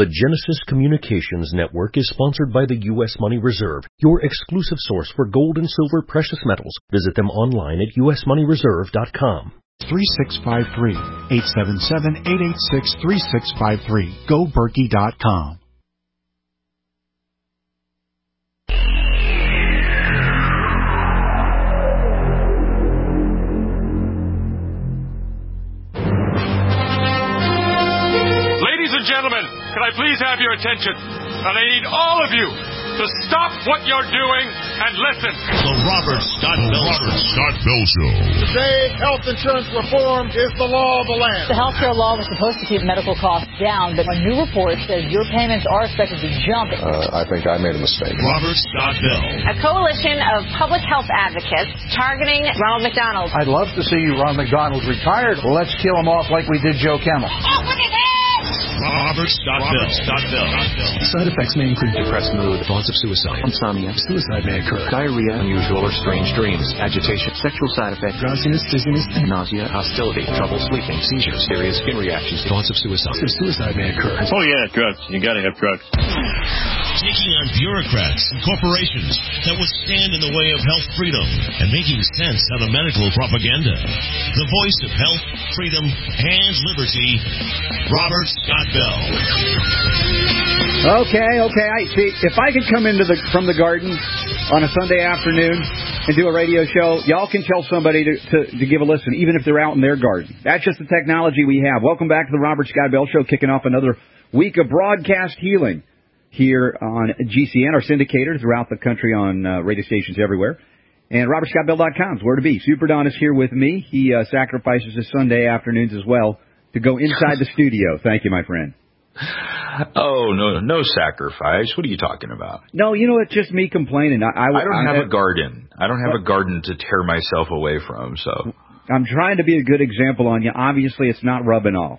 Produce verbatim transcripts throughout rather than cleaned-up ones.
The Genesis Communications Network is sponsored by the U S Money Reserve, your exclusive source for gold and silver precious metals. Visit them online at u s money reserve dot com. three six five three, eight seven seven, eight eight six, three six five three. go berkey dot com. Ladies and gentlemen, can I please have your attention? And I need all of you to stop what you're doing and listen. The Robert Scott Bell Robert Scott Bell Show. Today, health insurance reform is the law of the land. The health care law was supposed to keep medical costs down, but a new report says your payments are expected to jump. Uh, I think I made a mistake. Robert Scott Bell. A coalition of public health advocates targeting Ronald McDonald. I'd love to see Ron McDonald retired. Let's kill him off like we did Joe Camel. Oh, look at that! Robert Scott Bell. Scott Bell. Side effects may include depressed mood, thoughts of suicide, insomnia, suicide may occur, diarrhea, unusual or strange dreams, agitation, sexual side effects, drowsiness, dizziness, nausea, hostility, trouble sleeping, seizures, serious skin reactions, thoughts of suicide. Suicide may occur. Oh yeah, drugs. You gotta have drugs. Taking on bureaucrats and corporations that would stand in the way of health freedom and making sense out of medical propaganda. The voice of health, freedom, and liberty, Robert Scott Bell. Okay, okay. I see. If I could come into the from the garden on a Sunday afternoon and do a radio show, y'all can tell somebody to, to, to give a listen, even if they're out in their garden. That's just the technology we have. Welcome back to the Robert Scott Bell Show, kicking off another week of broadcast healing here on G C N, our syndicator throughout the country on uh, radio stations everywhere. And robert scott bell dot com is where to be. Super Don is here with me. He uh, sacrifices his Sunday afternoons as well to go inside the studio. Thank you, my friend. Oh, no no sacrifice. What are you talking about? No, you know, it's just me complaining. I, I, I don't I, have I, a garden. I don't have a garden to tear myself away from, so. I'm trying to be a good example on you. Obviously, it's not rubbing off.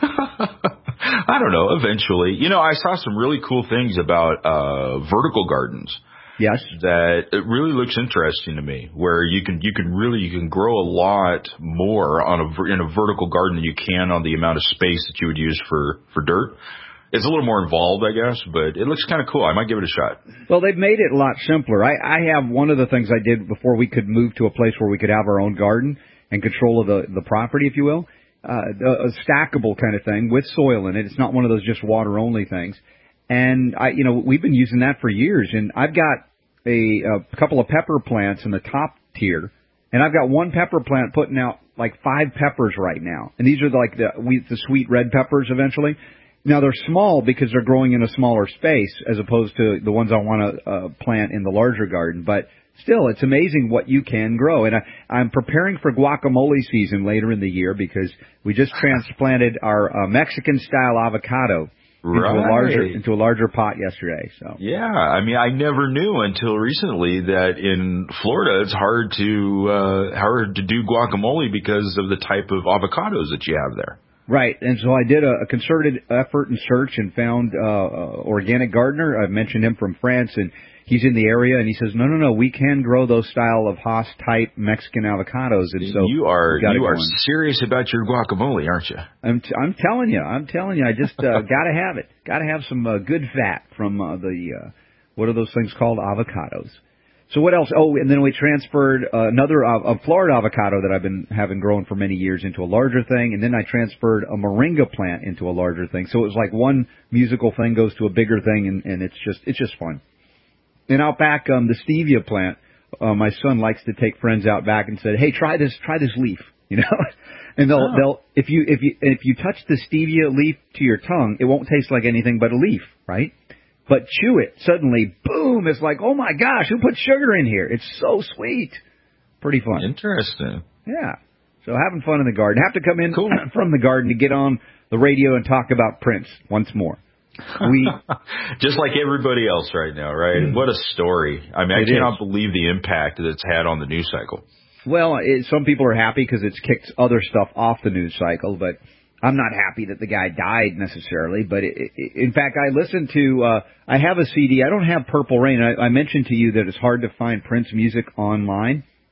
I don't know, eventually. You know, I saw some really cool things about uh vertical gardens. Yes. That it really looks interesting to me, where you can you can really you can grow a lot more on a in a vertical garden than you can on the amount of space that you would use for for dirt. It's a little more involved, I guess, but it looks kind of cool. I might give it a shot. Well, they've made it a lot simpler. I, I have one of the things I did before we could move to a place where we could have our own garden and control of the the property, if you will. Uh, a stackable kind of thing with soil in it. It's not one of those just water only things. And I, you know, we've been using that for years. And I've got a, a couple of pepper plants in the top tier, and I've got one pepper plant putting out like five peppers right now. And these are like the we, the sweet red peppers eventually. Now they're small because they're growing in a smaller space as opposed to the ones I want to uh, plant in the larger garden. But still, it's amazing what you can grow. And I, I'm preparing for guacamole season later in the year because we just transplanted our uh, Mexican-style avocado into right. a larger into a larger pot yesterday. So yeah, I mean, I never knew until recently that in Florida it's hard to uh, hard to do guacamole because of the type of avocados that you have there. Right, and so I did a, a concerted effort and search and found uh, uh, Organic Gardener. I mentioned him from France, and he's in the area, and he says, no, no, no, we can grow those style of Haas-type Mexican avocados. And so you are you are going. serious about your guacamole, aren't you? I'm t- I'm telling you, I'm telling you, I just uh, got to have it. Got to have some uh, good fat from uh, the, uh, what are those things called, avocados. So what else? Oh, and then we transferred uh, another uh, a Florida avocado that I've been having grown for many years into a larger thing, and then I transferred a moringa plant into a larger thing. So it was like one musical thing goes to a bigger thing, and, and it's just it's just fun. And out back, um, the stevia plant, uh, my son likes to take friends out back and said, "Hey, try this, try this leaf," you know. And they'll oh. they'll if you if you if you touch the stevia leaf to your tongue, it won't taste like anything but a leaf, right? But chew it, suddenly, boom, it's like, oh my gosh, who put sugar in here? It's so sweet. Pretty fun. Interesting. Yeah. So having fun in the garden. Have to come in cool. from the garden to get on the radio and talk about Prince once more. We Just like everybody else right now, right? Mm. What a story. I mean, it I cannot is. believe the impact that it's had on the news cycle. Well, it, some people are happy because it's kicked other stuff off the news cycle, but I'm not happy that the guy died necessarily, but it, it, in fact, I listened to, uh, I have a C D. I don't have Purple Rain. I, I mentioned to you that it's hard to find Prince music online.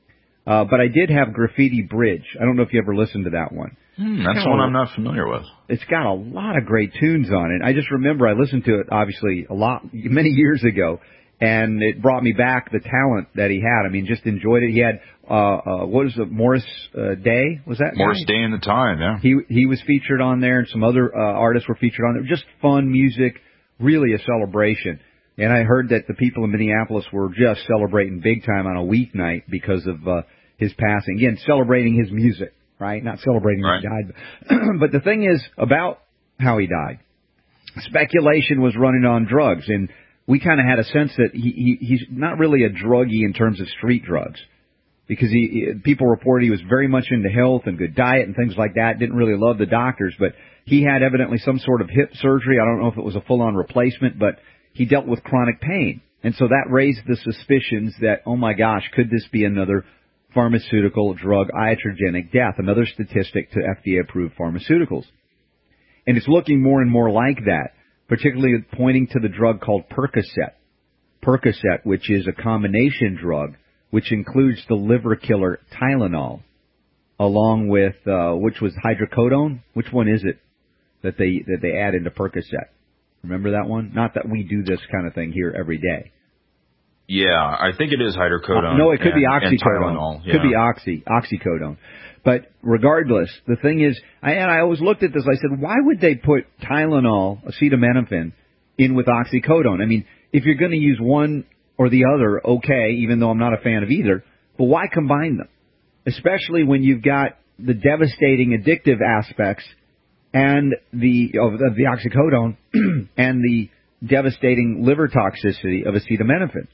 Uh, but I did have Graffiti Bridge. I don't know if you ever listened to that one. Hmm, that's one I'm not familiar with. It's got a lot of great tunes on it. I just remember I listened to it, obviously, a lot, many years ago, and it brought me back the talent that he had. I mean, just enjoyed it. He had, uh, uh what is it, Morris uh, Day? Was that Morris guy? Day in the Time, yeah. He he was featured on there, and some other uh, artists were featured on there. Just fun music, really a celebration. And I heard that the people in Minneapolis were just celebrating big time on a weeknight because of uh, his passing. Again, celebrating his music. Right? Not celebrating right. he died. But the thing is about how he died. Speculation was running on drugs, and we kind of had a sense that he, he he's not really a druggie in terms of street drugs, because he people reported he was very much into health and good diet and things like that. Didn't really love the doctors, but he had evidently some sort of hip surgery. I don't know if it was a full-on replacement, but he dealt with chronic pain, and so that raised the suspicions that, oh my gosh, could this be another pharmaceutical drug iatrogenic death, another statistic to F D A-approved pharmaceuticals. And it's looking more and more like that, particularly pointing to the drug called Percocet. Percocet, which is a combination drug, which includes the liver killer Tylenol, along with, uh, which was hydrocodone. Which one is it that they, that they add into Percocet? Remember that one? Not that we do this kind of thing here every day. Yeah, I think it is hydrocodone. Uh, no, it could and, be oxycodone. Tylenol, yeah. Could be oxy, oxycodone. But regardless, the thing is, I, and I always looked at this, I said, why would they put Tylenol, acetaminophen, in with oxycodone? I mean, if you're going to use one or the other, okay, even though I'm not a fan of either, but why combine them? Especially when you've got the devastating addictive aspects and the, of the, the oxycodone and the devastating liver toxicity of acetaminophen.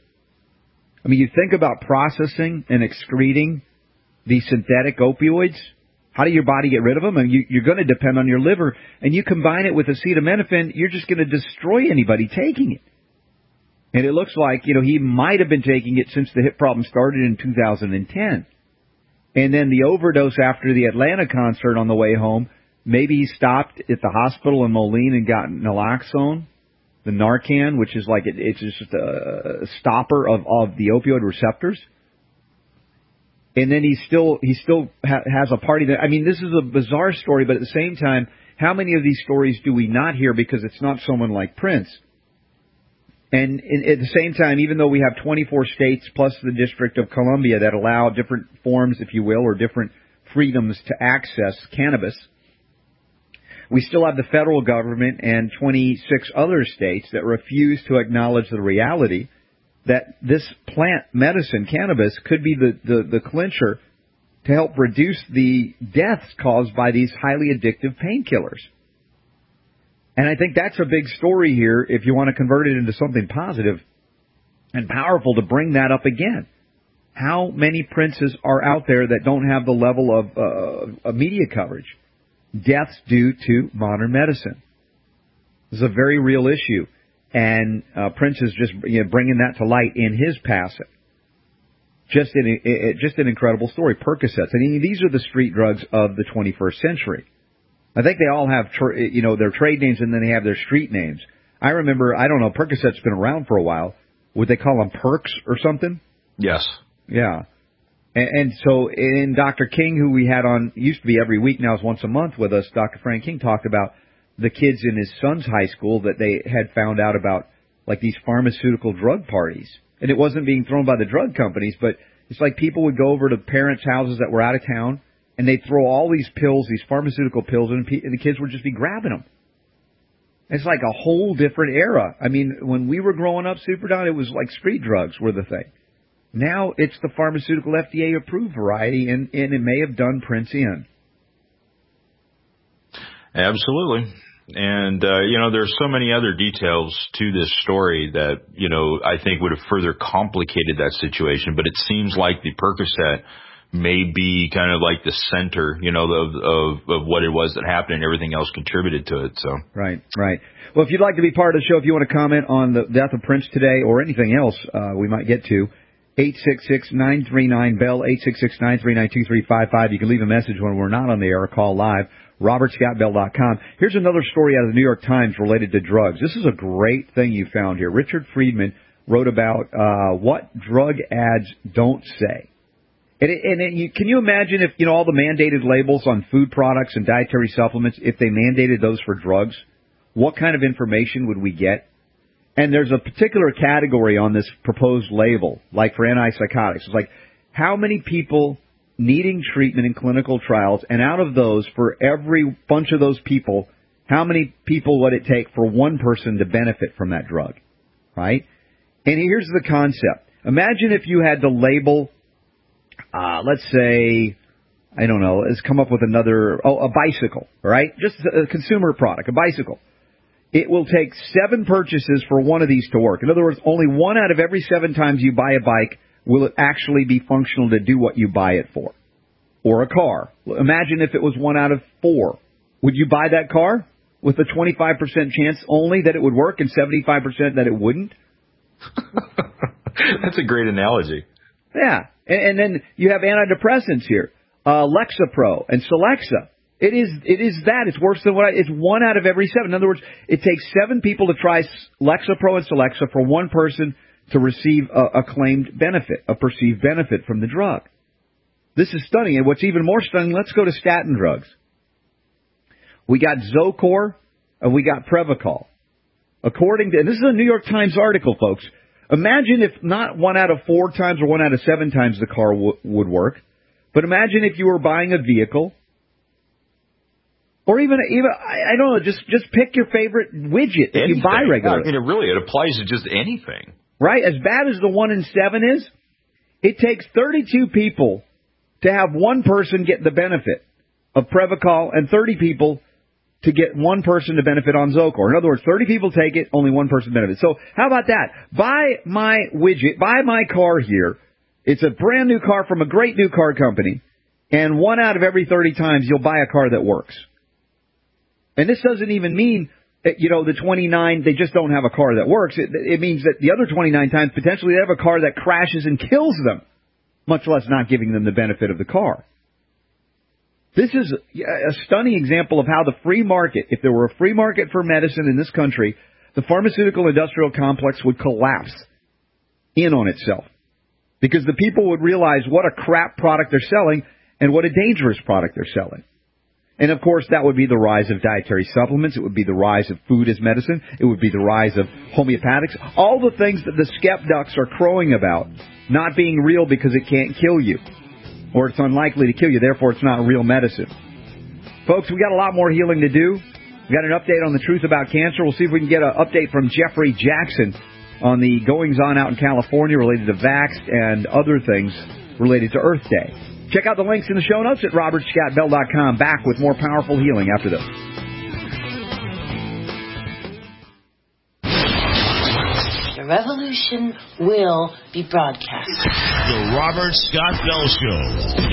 I mean, you think about processing and excreting these synthetic opioids. How do your body get rid of them? I mean, you, you're going to depend on your liver, and you combine it with acetaminophen, you're just going to destroy anybody taking it. And it looks like, you know, he might have been taking it since the hip problem started in two thousand ten. And then the overdose after the Atlanta concert on the way home, maybe he stopped at the hospital in Moline and got naloxone. The Narcan, which is like, it, it's just a stopper of, of the opioid receptors. And then he still, he still ha- has a party that, I mean, this is a bizarre story, but at the same time, how many of these stories do we not hear because it's not someone like Prince? And in, at the same time, even though we have twenty-four states plus the District of Columbia that allow different forms, if you will, or different freedoms to access cannabis, we still have the federal government and twenty-six other states that refuse to acknowledge the reality that this plant medicine, cannabis, could be the, the, the clincher to help reduce the deaths caused by these highly addictive painkillers. And I think that's a big story here if you want to convert it into something positive and powerful to bring that up again. How many princes are out there that don't have the level of, uh, of media coverage? Deaths due to modern medicine. This is a very real issue, and uh, Prince is just you know, bringing that to light in his passing. Just an, it, just an incredible story. Percocets. I mean, these are the street drugs of the twenty-first century. I think they all have, tra- you know, their trade names and then they have their street names. I remember, I don't know, Percocet's been around for a while. Would they call them Perks or something? Yes. Yeah. And, and so, in Doctor King, who we had on, used to be every week, now is once a month with us, Doctor Frank King talked about the kids in his son's high school that they had found out about, like, these pharmaceutical drug parties. And it wasn't being thrown by the drug companies, but it's like people would go over to parents' houses that were out of town, and they'd throw all these pills, these pharmaceutical pills, and the kids would just be grabbing them. It's like a whole different era. I mean, when we were growing up, Super Don, it was like street drugs were the thing. Now it's the pharmaceutical F D A-approved variety, and, and it may have done Prince in. Absolutely. And, uh, you know, there's so many other details to this story that, you know, I think would have further complicated that situation. But it seems like the Percocet may be kind of like the center, you know, of, of, of what it was that happened, and everything else contributed to it. So Right, right. Well, if you'd like to be part of the show, if you want to comment on the death of Prince today or anything else uh, we might get to, eight six six, nine three nine, B E L L, eight six six, nine three nine, two three five five. You can leave a message when we're not on the air or call live. Robert Scott Bell dot com. Here's another story out of the New York Times related to drugs. This is a great thing you found here. Richard Friedman wrote about uh, what drug ads don't say. And, it, and it, you, can you imagine if, you know, all the mandated labels on food products and dietary supplements, if they mandated those for drugs, what kind of information would we get? And there's a particular category on this proposed label, like for antipsychotics. It's like how many people needing treatment in clinical trials, and out of those, for every bunch of those people, how many people would it take for one person to benefit from that drug, right? And here's the concept. Imagine if you had to label, uh, let's say, I don't know, let's come up with another, oh, a bicycle, right? Just a consumer product, a bicycle. It will take seven purchases for one of these to work. In other words, only one out of every seven times you buy a bike will it actually be functional to do what you buy it for. Or a car. Imagine if it was one out of four. Would you buy that car with a twenty-five percent chance only that it would work and seventy-five percent that it wouldn't? That's a great analogy. Yeah. And, and then you have antidepressants here. Uh, Lexapro and Celexa. It is it is that. It's worse than what I... It's one out of every seven. In other words, it takes seven people to try Lexapro and Celexa for one person to receive a, a claimed benefit, a perceived benefit from the drug. This is stunning. And what's even more stunning, let's go to statin drugs. We got Zocor and we got Prevacol. According to... And this is a New York Times article, folks. Imagine if not one out of four times or one out of seven times the car w- would work. But imagine if you were buying a vehicle... Or even, even I don't know, just, just pick your favorite widget that anything. you buy regularly. I mean, it really, it applies to just anything. Right? As bad as the one in seven is, it takes thirty-two people to have one person get the benefit of Prevacol and thirty people to get one person to benefit on Zocor. In other words, thirty people take it, only one person benefits. So how about that? Buy my widget, buy my car here. It's a brand new car from a great new car company. And one out of every thirty times you'll buy a car that works. And this doesn't even mean that, you know, the twenty-nine, they just don't have a car that works. It, it means that the other twenty-nine times, potentially they have a car that crashes and kills them, much less not giving them the benefit of the car. This is a stunning example of how the free market, if there were a free market for medicine in this country, the pharmaceutical industrial complex would collapse in on itself. Because the people would realize what a crap product they're selling and what a dangerous product they're selling. And, of course, that would be the rise of dietary supplements. It would be the rise of food as medicine. It would be the rise of homeopathics. All the things that the skepducks are crowing about not being real because it can't kill you. Or it's unlikely to kill you. Therefore, it's not real medicine. Folks, we got a lot more healing to do. We got an update on the truth about cancer. We'll see if we can get an update from Jeffrey Jackson on the goings-on out in California related to vax and other things related to Earth Day. Check out the links in the show notes at robert scott bell dot com. Back with more powerful healing after this. The revolution will be broadcast. The Robert Scott Bell Show.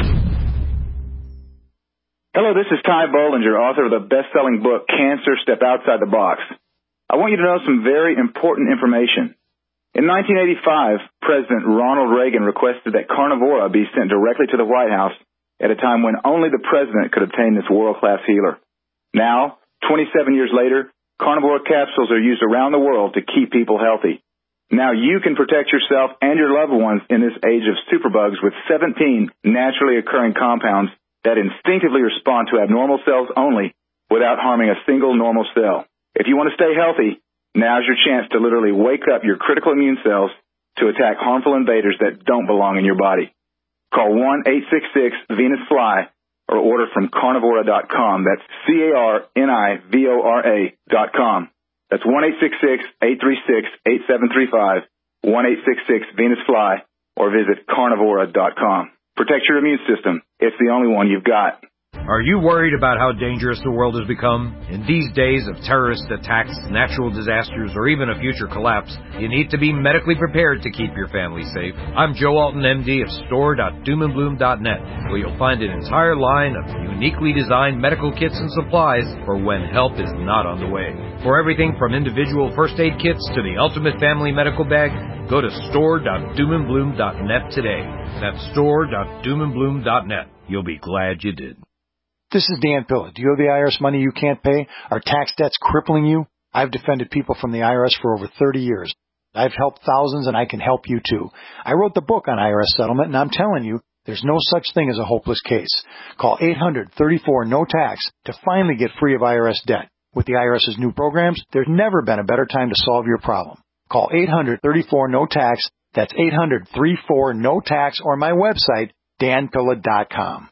Hello, this is Ty Bollinger, author of the best-selling book, Cancer, Step Outside the Box. I want you to know some very important information. In nineteen eighty-five, President Ronald Reagan requested that Carnivora be sent directly to the White House at a time when only the president could obtain this world-class healer. Now, twenty-seven years later, Carnivora capsules are used around the world to keep people healthy. Now you can protect yourself and your loved ones in this age of superbugs with seventeen naturally occurring compounds that instinctively respond to abnormal cells only without harming a single normal cell. If you want to stay healthy, now's your chance to literally wake up your critical immune cells to attack harmful invaders that don't belong in your body. Call one eight six six Venus Fly or order from carnivora dot com. That's C A R N I V O R A dot com. That's one eight six six, eight three six, eight seven three five, one eight six six Venus Fly, or visit carnivora dot com. Protect your immune system. It's the only one you've got. Are you worried about how dangerous the world has become? In these days of terrorist attacks, natural disasters, or even a future collapse, you need to be medically prepared to keep your family safe. I'm Joe Alton, M D of store dot doom and bloom dot net, where you'll find an entire line of uniquely designed medical kits and supplies for when help is not on the way. For everything from individual first aid kits to the ultimate family medical bag, go to store dot doom and bloom dot net today. That's store dot doom and bloom dot net. You'll be glad you did. This is Dan Pilla. Do you owe the I R S money you can't pay? Are tax debts crippling you? I've defended people from the I R S for over thirty years. I've helped thousands, and I can help you too. I wrote the book on I R S settlement, and I'm telling you, There's no such thing as a hopeless case. Call eight hundred, thirty-four, no tax to finally get free of I R S debt. With the IRS's new programs, there's never been a better time to solve your problem. Call eight hundred, thirty-four, no tax. That's eight hundred, thirty-four, no tax, or my website, dan pilla dot com.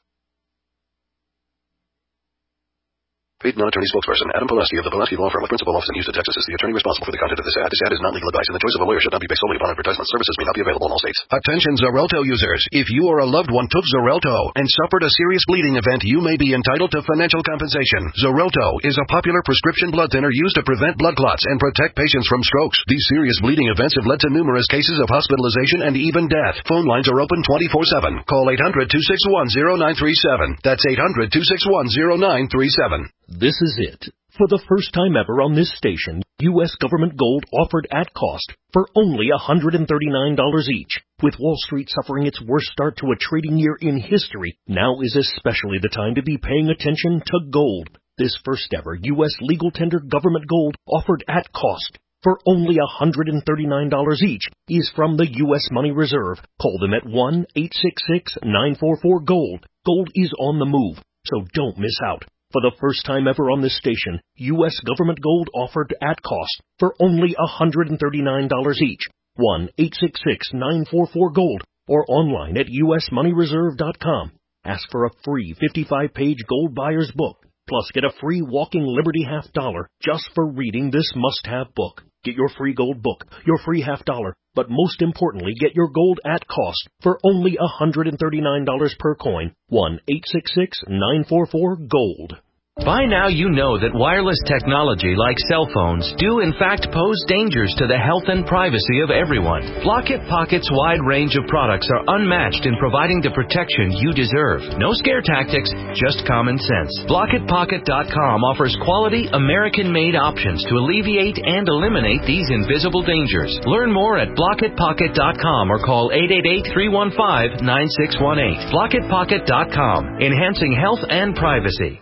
Paid non-attorney spokesperson Adam Pileski of the Pileski Law Firm with principal office in Houston, Texas is the attorney responsible for the content of this ad. This ad is not legal advice, and the choice of a lawyer should not be based solely upon advertisement. Services may not be available in all states. Attention Xarelto users. If you or a loved one took Xarelto and suffered a serious bleeding event, you may be entitled to financial compensation. Xarelto is a popular prescription blood thinner used to prevent blood clots and protect patients from strokes. These serious bleeding events have led to numerous cases of hospitalization and even death. Phone lines are open twenty-four seven. Call eight hundred, two six one, zero nine three seven. That's eight hundred, two six one, zero nine three seven. This is it. For the first time ever on this station, U S government gold offered at cost for only one hundred thirty-nine dollars each. With Wall Street suffering its worst start to a trading year in history, now is especially the time to be paying attention to gold. This first ever U S legal tender government gold offered at cost for only one hundred thirty-nine dollars each is from the U S Money Reserve. Call them at one eight six six, nine four four, gold. Gold is on the move, so don't miss out. For the first time ever on this station, U S government gold offered at cost for only one hundred thirty-nine dollars each. one eight six six, nine four four, gold or online at U S money reserve dot com. Ask for a free fifty-five page gold buyer's book, plus get a free Walking Liberty half dollar just for reading this must-have book. Get your free gold book, your free half dollar, but most importantly, get your gold at cost for only one hundred thirty-nine dollars per coin. one eight six six, nine four four, gold. By now you know that wireless technology like cell phones do in fact pose dangers to the health and privacy of everyone. Block-It Pocket's wide range of products are unmatched in providing the protection you deserve. No scare tactics, just common sense. block it pocket dot com offers quality American-made options to alleviate and eliminate these invisible dangers. Learn more at block it pocket dot com or call eight eight eight, three one five, nine six one eight. block it pocket dot com, enhancing health and privacy.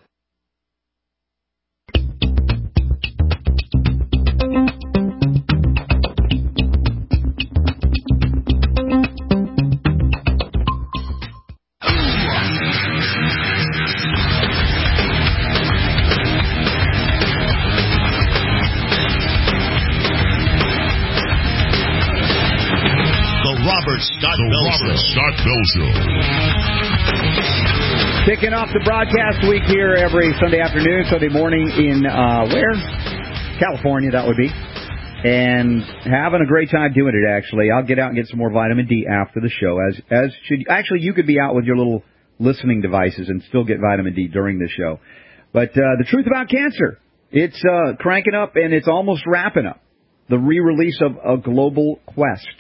Scott the Bell Robert Show. Scott Bell Show. Kicking off the broadcast week here every Sunday afternoon, Sunday morning in uh, where? California, that would be. And having a great time doing it, actually. I'll get out and get some more vitamin D after the show. As as should Actually, you could be out with your little listening devices and still get vitamin D during the show. But uh, the truth about cancer, it's uh, cranking up and it's almost wrapping up. The re-release of A Global Quest.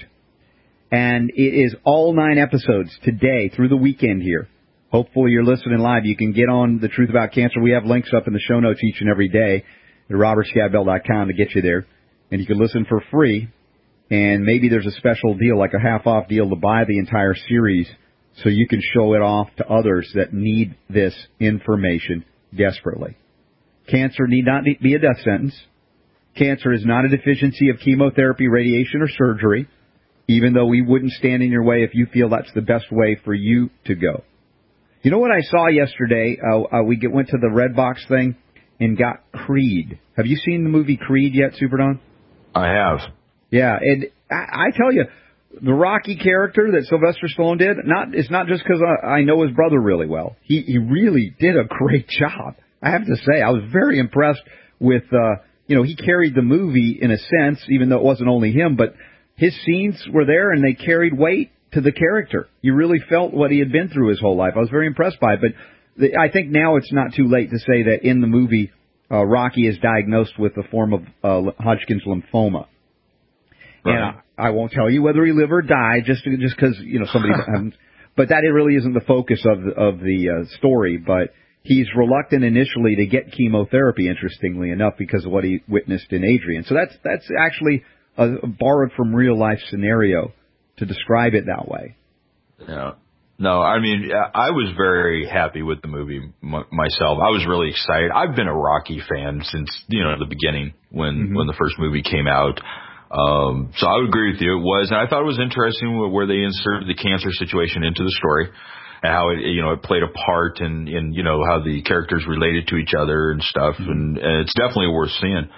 And it is all nine episodes today through the weekend here. Hopefully you're listening live. You can get on The Truth About Cancer. We have links up in the show notes each and every day at robert scott bell dot com to get you there. And you can listen for free. And maybe there's a special deal, like a half-off deal, to buy the entire series so you can show it off to others that need this information desperately. Cancer need not be a death sentence. Cancer is not a deficiency of chemotherapy, radiation, or surgery, even though we wouldn't stand in your way if you feel that's the best way for you to go. You know what I saw yesterday? Uh, uh, we get, went to the Redbox thing and got Creed. Have you seen the movie Creed yet, Super Don? I have. Yeah, and I, I tell you, the Rocky character that Sylvester Stallone did, not it's not just because I, I know his brother really well. He, he really did a great job. I have to say, I was very impressed with, uh, you know, he carried the movie in a sense, even though it wasn't only him, but his scenes were there, and they carried weight to the character. You really felt what he had been through his whole life. I was very impressed by it. But the, I think now it's not too late to say that in the movie, uh, Rocky is diagnosed with a form of uh, Hodgkin's lymphoma. Right. And I, I won't tell you whether he live or die, just just because you know somebody. um, but that it really isn't the focus of the, of the uh, story. But he's reluctant initially to get chemotherapy, interestingly enough, because of what he witnessed in Adrian. So that's that's actually a borrowed from real life scenario to describe it that way. Yeah. No, I mean, I was very happy with the movie m- myself. I was really excited. I've been a Rocky fan since, you know, the beginning when, mm-hmm. when the first movie came out. Um, so I would agree with you. It was, and I thought it was interesting where they inserted the cancer situation into the story and how it, you know, it played a part in, in you know, how the characters related to each other and stuff. Mm-hmm. And, and it's definitely worth seeing.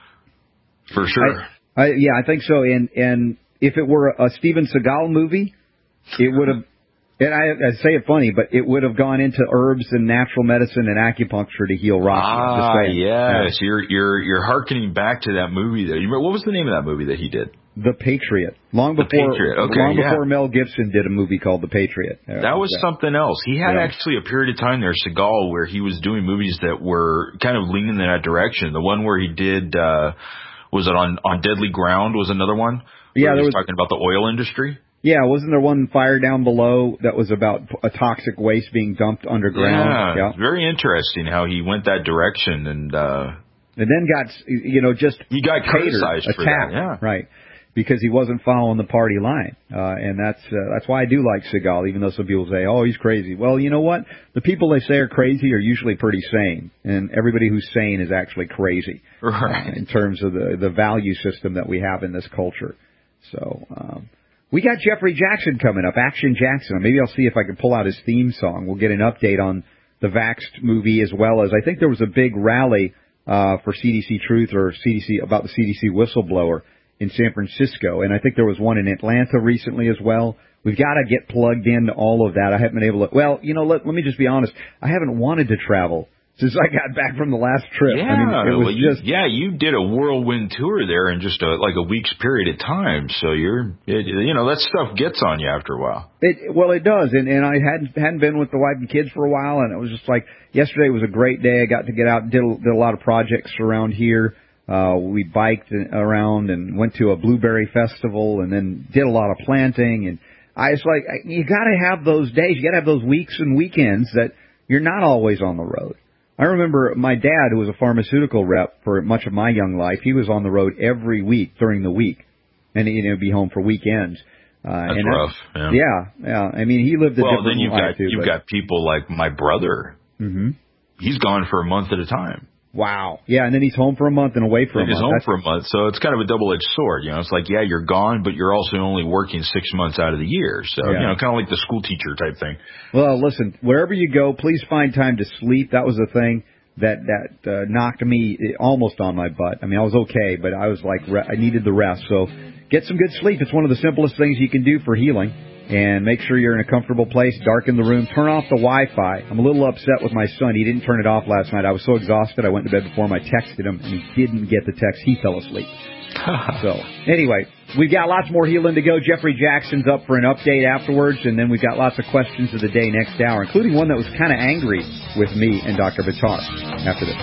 For sure. I, I, yeah, I think so. And, and if it were a Steven Seagal movie, it would have, and I, I say it funny, but it would have gone into herbs and natural medicine and acupuncture to heal Rocky. Ah, yes. Yeah. You're, you're, you're hearkening back to that movie. That, you remember, what was the name of that movie that he did? The Patriot. Long before, the Patriot. Okay, long yeah. before Mel Gibson did a movie called The Patriot. Uh, that was that. something else. He had yeah. actually a period of time there, Seagal, where he was doing movies that were kind of leaning in that direction. The one where he did, uh, was it on, on Deadly Ground was another one? Yeah, there was was talking about the oil industry. Yeah, wasn't there one Fire Down Below that was about a toxic waste being dumped underground? Yeah, yeah. It's very interesting how he went that direction and uh and then got, you know, just he got criticized catered, for attacked, that. Yeah, right, because he wasn't following the party line, uh, and that's uh, that's why I do like Seagal, even though some people say, "Oh, he's crazy." Well, you know what? The people they say are crazy are usually pretty sane, and everybody who's sane is actually crazy, right? Uh, in terms of the the value system that we have in this culture. So. Um, We got Jeffrey Jackson coming up, Action Jackson. Maybe I'll see if I can pull out his theme song. We'll get an update on the Vaxxed movie as well as I think there was a big rally uh, for C D C Truth or C D C about the C D C whistleblower in San Francisco, and I think there was one in Atlanta recently as well. We've got to get plugged into all of that. I haven't been able to. Well, you know, let, let me just be honest. I haven't wanted to travel since I got back from the last trip. Yeah, I mean, it was well, you, just yeah, you did a whirlwind tour there in just a, like a week's period of time. So you're, it, you know, that stuff gets on you after a while. It, well, it does, and and I hadn't hadn't been with the wife and kids for a while, and it was just like yesterday was a great day. I got to get out, and did a, did a lot of projects around here. Uh, we biked around and went to a blueberry festival, and then did a lot of planting. And I was like, you got to have those days. You got to have those weeks and weekends that you're not always on the road. I remember my dad, who was a pharmaceutical rep for much of my young life, he was on the road every week during the week, and he'd you know, be home for weekends. Uh, that's and rough. That's, yeah. yeah, yeah. I mean, he lived a well, different then you've life got, too. You've but. got people like my brother. Mm-hmm. He's gone for a month at a time. Wow. Yeah, and then he's home for a month and away for and a he's month. He's home That's... for a month, so it's kind of a double-edged sword. You know, it's like, yeah, you're gone, but you're also only working six months out of the year. So, yeah. you know, kind of like the school teacher type thing. Well, listen, wherever you go, please find time to sleep. That was the thing that that uh, knocked me almost on my butt. I mean, I was okay, but I was like, re- I needed the rest. So get some good sleep. It's one of the simplest things you can do for healing. And make sure you're in a comfortable place. Darken the room. Turn off the Wi-Fi. I'm a little upset with my son. He didn't turn it off last night. I was so exhausted. I went to bed before him. I texted him, and he didn't get the text. He fell asleep. So, anyway, we've got lots more healing to go. Jeffrey Jackson's up for an update afterwards, and then we've got lots of questions of the day next hour, including one that was kind of angry with me and Doctor Buttar after this.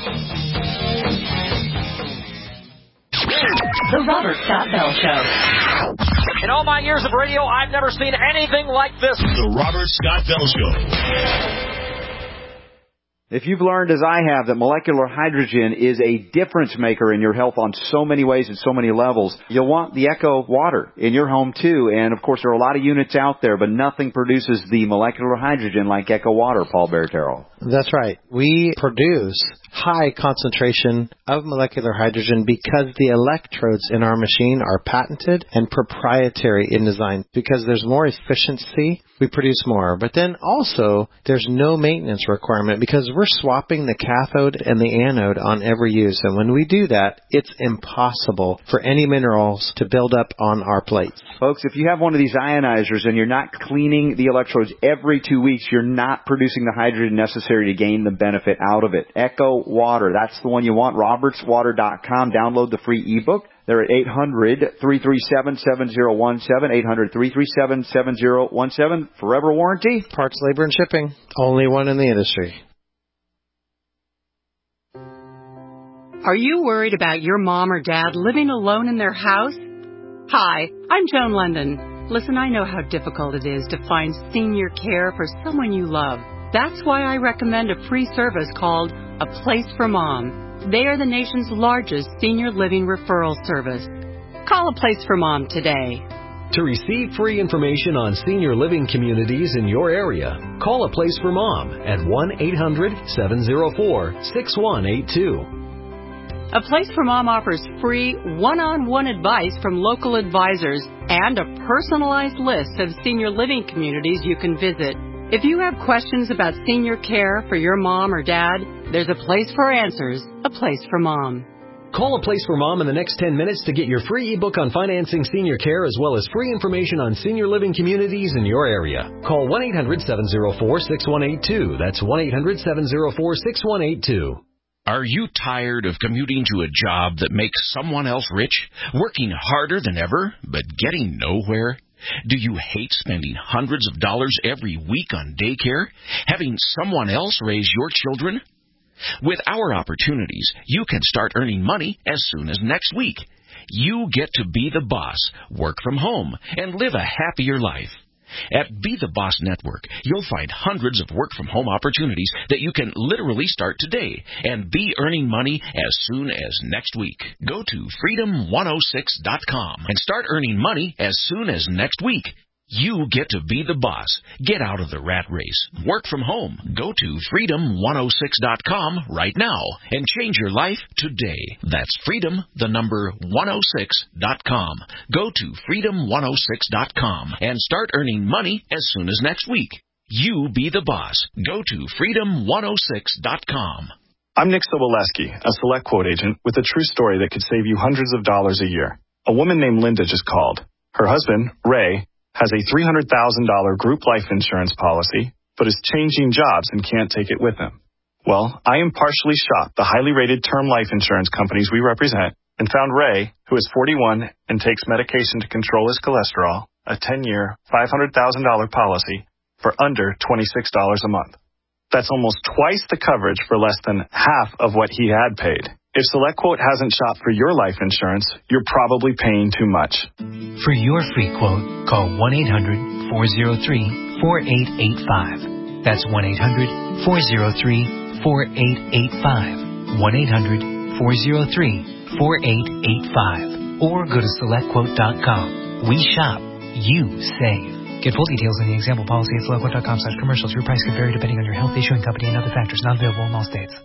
The Robert Scott Bell Show. In all my years of radio, I've never seen anything like this. The Robert Scott Bell Show. If you've learned, as I have, that molecular hydrogen is a difference maker in your health on so many ways and so many levels, you'll want the Echo Water in your home, too. And, of course, there are a lot of units out there, but nothing produces the molecular hydrogen like Echo Water, Paul Bertero. That's right. We produce high concentration of molecular hydrogen because the electrodes in our machine are patented and proprietary in design. Because there's more efficiency, we produce more. But then also, there's no maintenance requirement because we're swapping the cathode and the anode on every use. And when we do that, it's impossible for any minerals to build up on our plates. Folks, if you have one of these ionizers and you're not cleaning the electrodes every two weeks, you're not producing the hydrogen necessary to gain the benefit out of it. Echo Water, that's the one you want. roberts water dot com. Download the free ebook. They're at eight hundred, three three seven, seven zero one seven, eight hundred, three three seven, seven zero one seven. Forever warranty. Parts, labor, and shipping. Only one in the industry. Are you worried about your mom or dad living alone in their house? Hi, I'm Joan London. Listen, I know how difficult it is to find senior care for someone you love. That's why I recommend a free service called A Place for Mom. They are the nation's largest senior living referral service. Call A Place for Mom today. To receive free information on senior living communities in your area, call A Place for Mom at one eight hundred, seven zero four, six one eight two. A Place for Mom offers free one-on-one advice from local advisors and a personalized list of senior living communities you can visit. If you have questions about senior care for your mom or dad, there's a place for answers, A Place for Mom. Call A Place for Mom in the next ten minutes to get your free ebook on financing senior care as well as free information on senior living communities in your area. Call one eight hundred seven oh four six one eight two. That's one eight hundred seven oh four six one eight two. Are you tired of commuting to a job that makes someone else rich, working harder than ever, but getting nowhere? Do you hate spending hundreds of dollars every week on daycare, having someone else raise your children? With our opportunities, you can start earning money as soon as next week. You get to be the boss, work from home, and live a happier life. At Be the Boss Network, you'll find hundreds of work-from-home opportunities that you can literally start today and be earning money as soon as next week. Go to freedom one oh six dot com and start earning money as soon as next week. You get to be the boss. Get out of the rat race. Work from home. Go to freedom one oh six dot com right now and change your life today. That's freedom, the number one oh six dot com. Go to freedom one oh six dot com and start earning money as soon as next week. You be the boss. Go to freedom one oh six dot com. I'm Nick Soboleski, a Select Quote agent with a true story that could save you hundreds of dollars a year. A woman named Linda just called. Her husband, Ray, has a three hundred thousand dollars group life insurance policy, but is changing jobs and can't take it with him. Well, I impartially shopped the highly rated term life insurance companies we represent and found Ray, who is forty-one and takes medication to control his cholesterol, a ten-year, five hundred thousand dollars policy for under twenty-six dollars a month. That's almost twice the coverage for less than half of what he had paid. If SelectQuote hasn't shopped for your life insurance, you're probably paying too much. For your free quote, call one eight hundred four oh three four eight eight five. That's one eight hundred four oh three four eight eight five. one eight hundred four oh three four eight eight five. Or go to select quote dot com. We shop. You save. Get full details on the example policy at select quote dot com slash commercials. Your price could vary depending on your health, issuing company, and other factors. Not available in all states.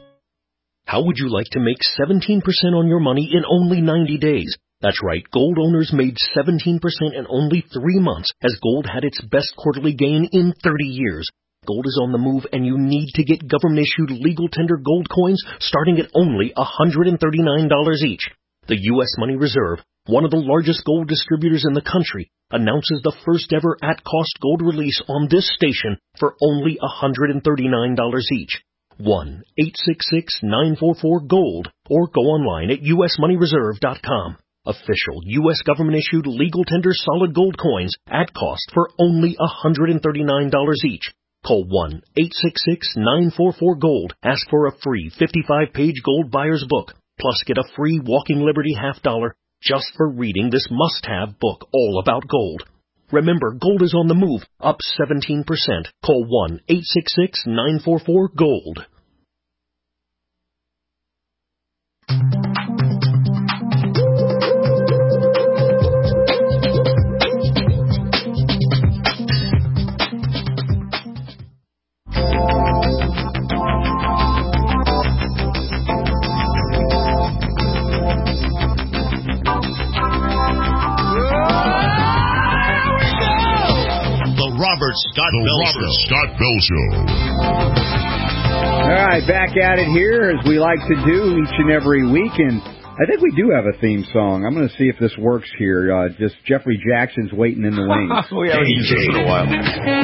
How would you like to make seventeen percent on your money in only ninety days? That's right, gold owners made seventeen percent in only three months as gold had its best quarterly gain in thirty years. Gold is on the move and you need to get government-issued legal tender gold coins starting at only one hundred thirty-nine dollars each. The U S Money Reserve, one of the largest gold distributors in the country, announces the first ever at-cost gold release on this station for only one hundred thirty-nine dollars each. one eight six six nine four four gold or go online at U S money reserve dot com. Official U S government-issued legal tender solid gold coins at cost for only one hundred thirty-nine dollars each. Call one eight six six nine four four gold. Ask for a free fifty-five page gold buyer's book. Plus get a free Walking Liberty half dollar just for reading this must-have book all about gold. Remember, gold is on the move, up seventeen percent. Call one eight six six nine four four gold. Robert Scott the Bell Robert Show. Scott Bell Show. All right, back at it here as we like to do each and every week, and I think we do have a theme song. I'm going to see if this works here. Uh, just Jeffrey Jackson's Waiting in the Wings. We haven't used this in a while.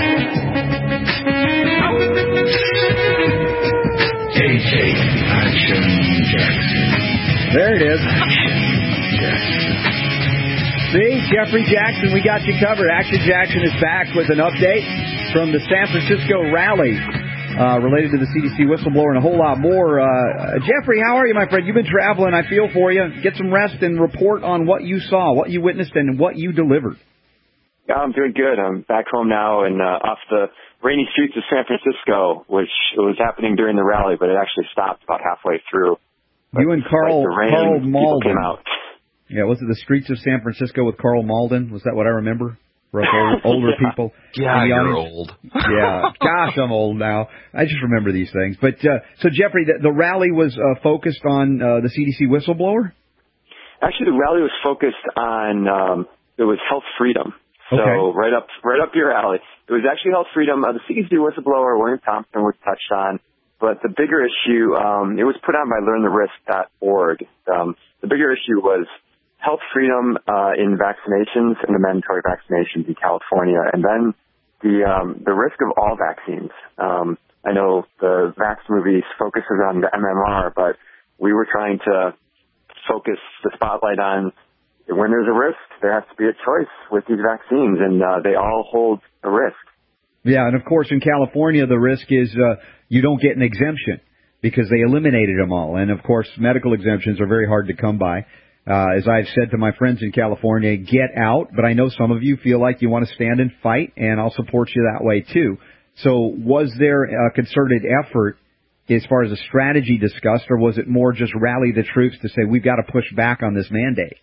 J J Action Jackson. There it is. Jackson. See, Jeffrey Jackson, we got you covered. Action Jackson is back with an update from the San Francisco rally uh, related to the C D C whistleblower and a whole lot more. Uh, Jeffrey, how are you, my friend? You've been traveling. I feel for you. Get some rest and report on what you saw, what you witnessed, and what you delivered. Yeah, I'm doing good. I'm back home now and uh, off the rainy streets of San Francisco, which was happening during the rally, but it actually stopped about halfway through. But you and Carl, like the rain, Carl Malden came out. Yeah, was it the streets of San Francisco with Carl Malden? Was that what I remember? for us old, older people. Yeah, you're old. Yeah, gosh, I'm old now. I just remember these things. But uh, so, Jeffrey, the, the rally was uh, focused on uh, the C D C whistleblower? Actually, the rally was focused on um, it was health freedom. So Okay. right up, right up your alley. It was actually health freedom. Uh, the C D C whistleblower, William Thompson, was touched on. But the bigger issue, um, it was put on by learn the risk dot org. Um, the bigger issue was health freedom uh, in vaccinations and the mandatory vaccinations in California, and then the um, the risk of all vaccines. Um, I know the Vax movie focuses on the M M R, but we were trying to focus the spotlight on when there's a risk, there has to be a choice with these vaccines, and uh, they all hold a risk. Yeah, and of course in California the risk is uh, you don't get an exemption because they eliminated them all. And of course medical exemptions are very hard to come by. Uh, as I've said to my friends in California, get out, but I know some of you feel like you want to stand and fight, and I'll support you that way too. So was there a concerted effort as far as a strategy discussed, or was it more just rally the troops to say we've got to push back on this mandate?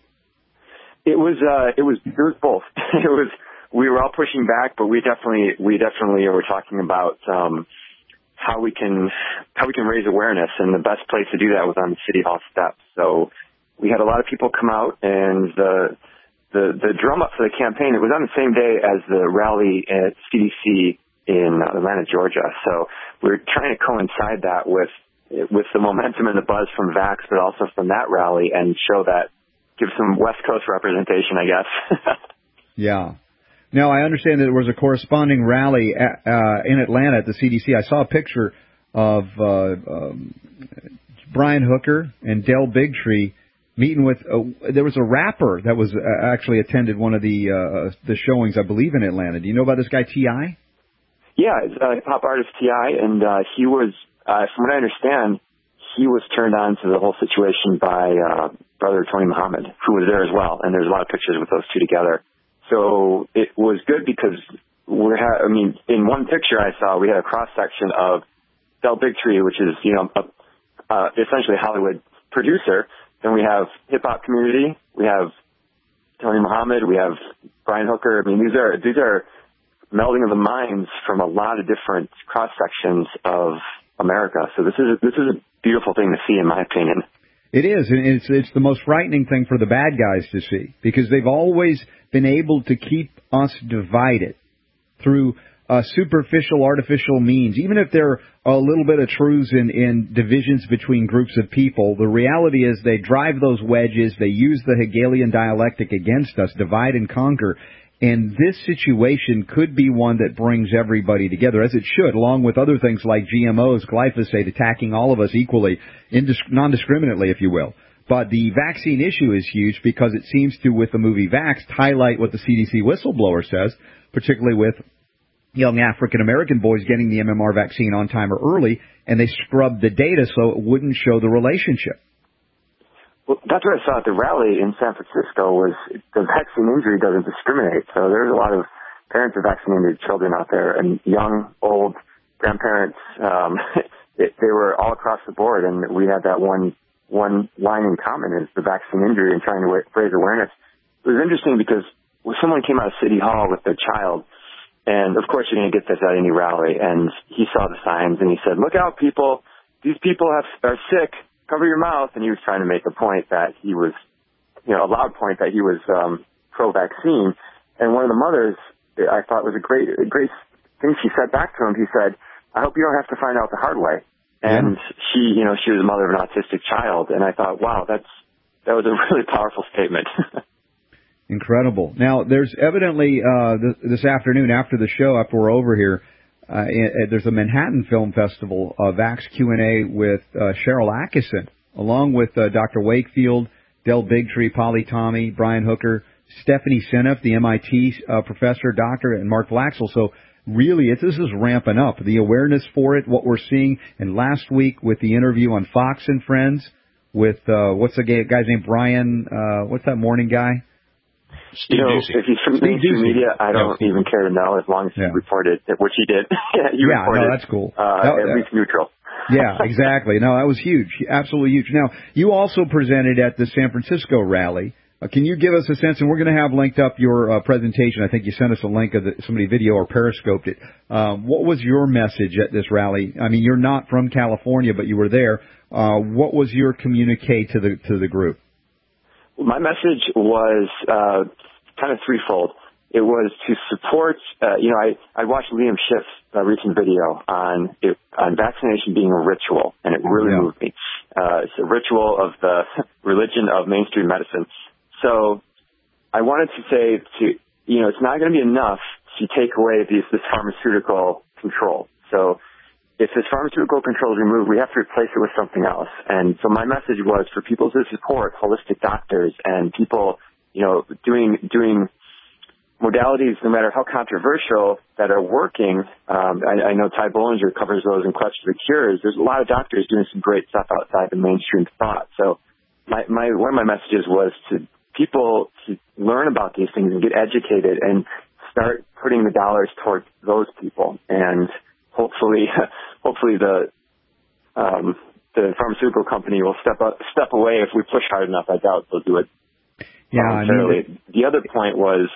It was, uh, it was, it was both. It was, we were all pushing back, but we definitely, we definitely were talking about, um, how we can, how we can raise awareness, and the best place to do that was on the City Hall steps. So we had a lot of people come out, and the, the, the drum up for the campaign, it was on the same day as the rally at C D C in Atlanta, Georgia. So we were trying to coincide that with, with the momentum and the buzz from Vax, but also from that rally, and show that, give some West Coast representation, I guess. Yeah. Now, I understand that there was a corresponding rally at, uh, in Atlanta at the C D C. I saw a picture of uh, um, Brian Hooker and Del Bigtree meeting with, uh, there was a rapper that was uh, actually attended one of the uh, the showings, I believe, in Atlanta. Do you know about this guy, T I? Yeah, it's uh, hip-hop artist T I, and uh, he was, uh, from what I understand, he was turned on to the whole situation by uh, brother Tony Muhammad, who was there as well, and there's a lot of pictures with those two together. So it was good because we had, I mean, in one picture I saw, we had a cross-section of Del Bigtree, which is, you know, a, uh, essentially a Hollywood producer. Then we have hip-hop community, we have Tony Muhammad, we have Brian Hooker. I mean, these are, these are melding of the minds from a lot of different cross-sections of America. So this is, this is a beautiful thing to see, in my opinion. It is, and it's it's the most frightening thing for the bad guys to see, because they've always been able to keep us divided through uh, superficial, artificial means. Even if there are a little bit of truths in, in divisions between groups of people, the reality is they drive those wedges, they use the Hegelian dialectic against us, divide and conquer. And this situation could be one that brings everybody together, as it should, along with other things like G M Os, glyphosate, attacking all of us equally, indis- non-discriminately, if you will. But the vaccine issue is huge because it seems to, with the movie Vax, highlight what the C D C whistleblower says, particularly with young African-American boys getting the M M R vaccine on time or early, and they scrubbed the data so it wouldn't show the relationship. Well, that's what I saw at the rally in San Francisco, was the vaccine injury doesn't discriminate. So there's a lot of parents of vaccinated children out there, and young, old, grandparents. Um, it, they were all across the board, and we had that one one line in common, is the vaccine injury, and trying to raise awareness. It was interesting because when someone came out of City Hall with their child, and of course you're going to get this at any rally, and he saw the signs, and he said, "Look out, people! These people have, are sick. Cover your mouth." And he was trying to make a point that he was, you know, a loud point that he was um, pro-vaccine. And one of the mothers, I thought was a great, a great thing she said back to him. He said, "I hope you don't have to find out the hard way." And yeah. she, you know, she was the mother of an autistic child. And I thought, wow, that's that was a really powerful statement. Incredible. Now, there's evidently uh, th- this afternoon after the show, after we're over here, Uh, there's a Manhattan Film Festival, uh, Vax Q and A with uh, Cheryl Atkinson, along with uh, Doctor Wakefield, Del Bigtree, Polly Tommy, Brian Hooker, Stephanie Seneff, the M I T uh, professor, doctor, and Mark Laxell. So really, it's, this is ramping up. The awareness for it, what we're seeing. And last week with the interview on Fox and Friends with, uh, what's the guy's name, Brian, uh, what's that morning guy? Steve you know, Ducey. If he's from Steve mainstream Ducey. media, I don't yeah. even care to know, as long as yeah. he reported it, which he did. yeah, he yeah, reported, no, that's cool. Uh, no, at uh, least neutral. yeah, exactly. No, that was huge. Absolutely huge. Now, you also presented at the San Francisco rally. Uh, can you give us a sense, and we're going to have linked up your uh, presentation. I think you sent us a link of the, somebody video or periscoped it. Um, what was your message at this rally? I mean, you're not from California, but you were there. Uh, what was your communique to the to the group? My message was uh, kind of threefold. It was to support, uh, you know, I, I watched Liam Schiff's uh, recent video on it, on vaccination being a ritual, and it really yeah. moved me. Uh, it's a ritual of the religion of mainstream medicine. So I wanted to say to, you know, it's not going to be enough to take away these, this pharmaceutical control. So if this pharmaceutical control is removed, we have to replace it with something else. And so my message was for people to support holistic doctors and people, you know, doing doing modalities, no matter how controversial, that are working. Um, I, I know Ty Bollinger covers those in Quest for the Cures. There's a lot of doctors doing some great stuff outside the mainstream thought. So my, my one of my messages was to people to learn about these things and get educated and start putting the dollars towards those people. And hopefully, hopefully the um, the pharmaceutical company will step up, step away if we push hard enough. I doubt they'll do it. Yeah. I mean, the other point was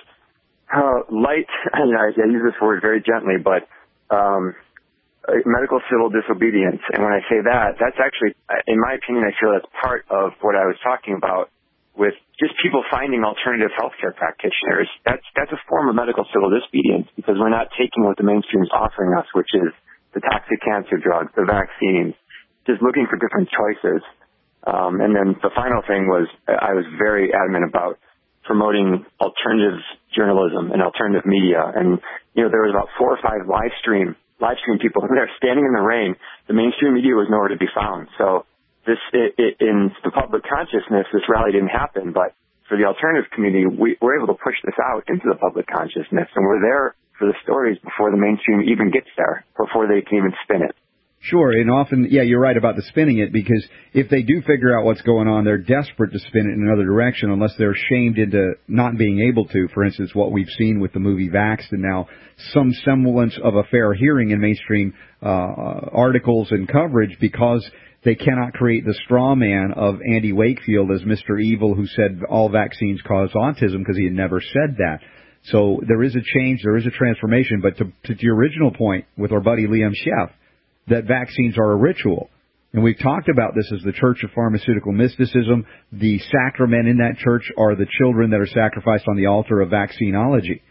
how light. I, mean, I, I use this word very gently, but um, medical civil disobedience. And when I say that, that's actually, in my opinion, I feel that's part of what I was talking about with just people finding alternative healthcare practitioners. That's that's a form of medical civil disobedience because we're not taking what the mainstream's offering us, which is the toxic cancer drugs, the vaccines, just looking for different choices. Um, and then the final thing was I was very adamant about promoting alternative journalism and alternative media. And, you know, there was about four or five live stream, live stream people who were standing in the rain. The mainstream media was nowhere to be found. So this, it, it, in the public consciousness, this rally didn't happen, but for the alternative community, we were able to push this out into the public consciousness, and we're there for the stories before the mainstream even gets there, before they can even spin it. Sure, and often, yeah, you're right about the spinning it, because if they do figure out what's going on, they're desperate to spin it in another direction unless they're shamed into not being able to. For instance, what we've seen with the movie Vaxxed, and now some semblance of a fair hearing in mainstream uh, articles and coverage, because they cannot create the straw man of Andy Wakefield as Mister Evil, who said all vaccines cause autism, because he had never said that. So there is a change, there is a transformation. But to, to your original point with our buddy Liam Schiff, that vaccines are a ritual. And we've talked about this as the Church of Pharmaceutical Mysticism. The sacrament in that church are the children that are sacrificed on the altar of vaccinology.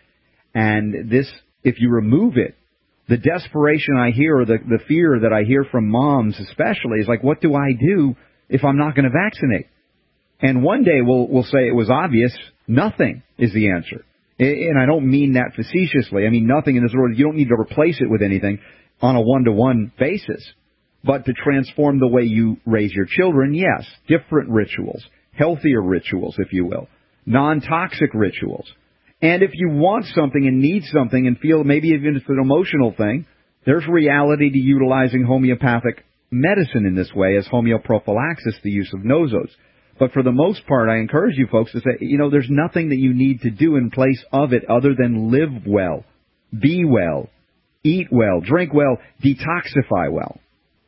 And this, if you remove it, the desperation I hear, or the, the fear that I hear from moms especially, is like, what do I do if I'm not going to vaccinate? And one day we'll, we'll say it was obvious. Nothing is the answer. And I don't mean that facetiously. I mean nothing in this world. You don't need to replace it with anything on a one-to-one basis. But to transform the way you raise your children, yes, different rituals, healthier rituals, if you will, non-toxic rituals. And if you want something and need something and feel maybe even it's an emotional thing, there's reality to utilizing homeopathic medicine in this way as homeoprophylaxis, the use of Nozos. But for the most part, I encourage you folks to say, you know, there's nothing that you need to do in place of it other than live well, be well, eat well, drink well, detoxify well.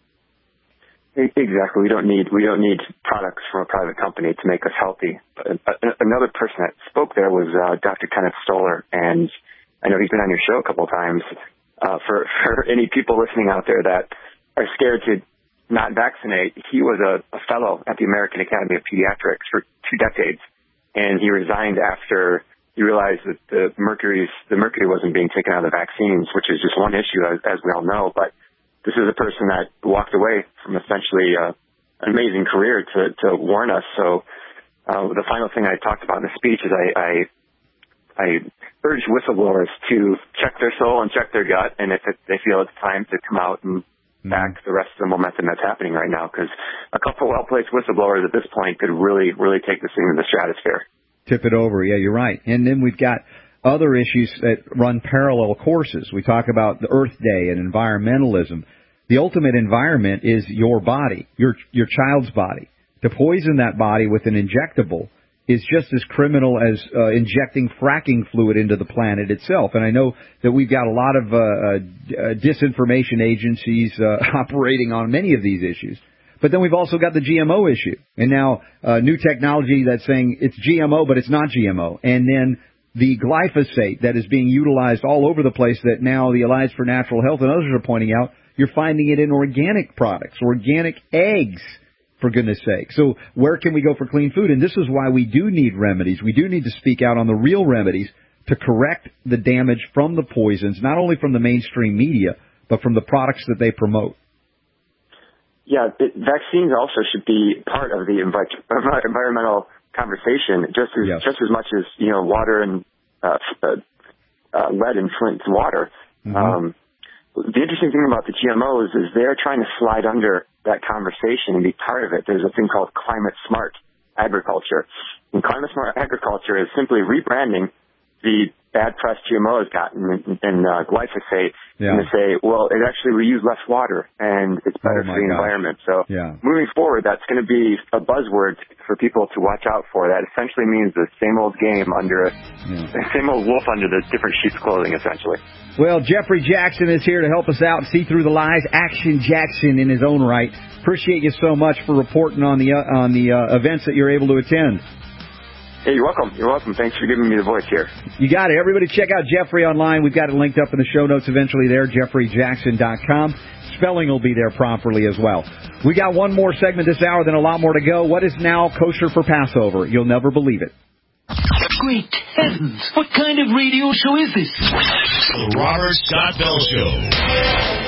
Exactly. We don't need we don't need products from a private company to make us healthy. Another person that spoke there was uh, Doctor Kenneth Stoller, and I know he's been on your show a couple of times. Uh, for for any people listening out there that are scared to not vaccinate, he was a, a fellow at the American Academy of Pediatrics for two decades, and he resigned after he realized that the mercury's the mercury wasn't being taken out of the vaccines, which is just one issue, as, as we all know, but this is a person that walked away from essentially uh, an amazing career to, to warn us. So uh, the final thing I talked about in the speech is I, I, I urge whistleblowers to check their soul and check their gut, and if it, they feel it's time to come out and back the rest of the momentum that's happening right now, because a couple of well-placed whistleblowers at this point could really, really take this thing to the stratosphere. Tip it over. Yeah, you're right. And then we've got other issues that run parallel courses. We talk about the Earth Day and environmentalism. The ultimate environment is your body, your your child's body. To poison that body with an injectable is just as criminal as uh, injecting fracking fluid into the planet itself. And I know that we've got a lot of uh, uh, disinformation agencies uh, operating on many of these issues. But then we've also got the G M O issue. And now uh, new technology that's saying it's G M O, but it's not G M O. And then the glyphosate that is being utilized all over the place that now the Alliance for Natural Health and others are pointing out, you're finding it in organic products, organic eggs, for goodness sake. So where can we go for clean food? And this is why we do need remedies. We do need to speak out on the real remedies to correct the damage from the poisons, not only from the mainstream media, but from the products that they promote. Yeah, it, vaccines also should be part of the envi- environmental conversation, just as yes. just as much as you know, water and uh, uh, uh, lead in Flint's water. Mm-hmm. Um, the interesting thing about the G M Os is they're trying to slide under that conversation and be part of it. There's a thing called climate smart agriculture, and climate smart agriculture is simply rebranding the bad press G M Os gotten in, in uh, glyphosate, yeah. and to say, well, it actually we use less water and it's better oh for the gosh. environment. So yeah. moving forward, that's going to be a buzzword for people to watch out for. That essentially means the same old game under a, yeah. the same old wolf under the different sheep's clothing, essentially. Well, Jeffrey Jackson is here to help us out, see through the lies. Action Jackson in his own right. Appreciate you so much for reporting on the uh, on the uh, events that you're able to attend. Hey, you're welcome. You're welcome. Thanks for giving me the voice here. You got it. Everybody check out Jeffrey online. We've got it linked up in the show notes eventually there, jeffrey jackson dot com. Spelling will be there properly as well. We got one more segment this hour, then a lot more to go. What is now kosher for Passover? You'll never believe it. Great heavens! What kind of radio show is this? The Robert Scott Bell Show.